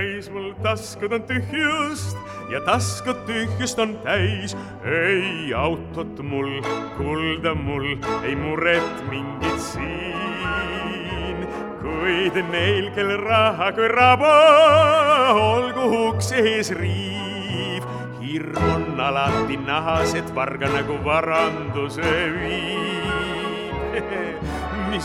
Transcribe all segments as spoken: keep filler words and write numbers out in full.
täis mul taskud on tühjust ja taskud tühjust on täis. Ei autot mul, kulda mul, ei muret mingit siin. Kuid neil, kel raha kui raba, olgu uks ees riiv. Hirm on alati nahas, et varga nagu varanduse viib. Mis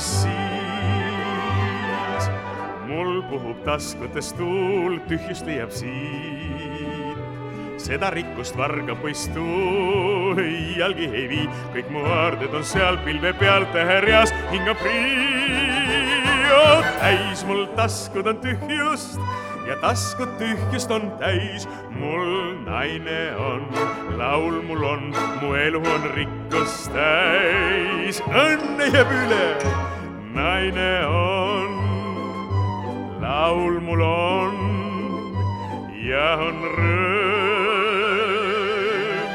siis? Mul puhub taskutes tuul, tühjust leiab siit. Seda rikkust varga poistu iialgi ei vii. Kõik mu aarded on seal pilve peal täherjas, hingab Rio. Täis mul taskud on tühjust ja taskud tühjust on täis. Mul naine on, laul mul on, mu elu on rikkust täis. Õnne jääb üle, naine on, laul mul on ja on rõõm.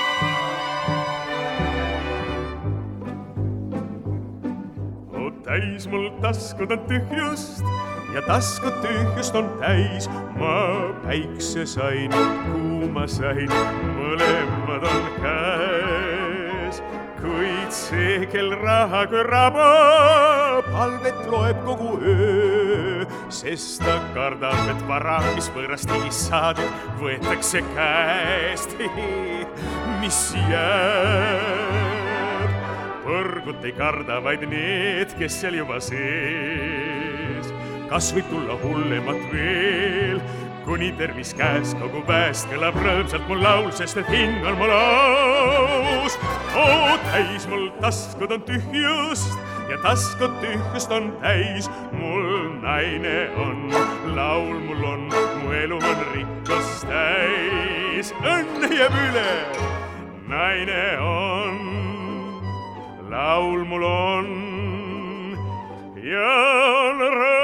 O täis mul taskud on tühjust ja taskud tühjust on täis. Ma päikse sain, kuuma sain, mõlemad on käes. Kuid see, kel raha kui raba, palvet loeb kogu öö, sest ta kardab, et vara, mis võõrast ei saadud, võetakse käest. Mis jääb? Põrgut ei karda vaid need, kes seal juba sees. Kas võib tulla hullemat veel, kuni tervis käes kogu väest kõlab rõõmsalt mul laul, sest et hing on mul aus. O täis mul taskud on tühjust ja taskud tühjust on täis. Mul naine on, laul mul on, mu elu on rikkust täis. Õnne jääb üle, naine on, laul mul on ja on rõõm.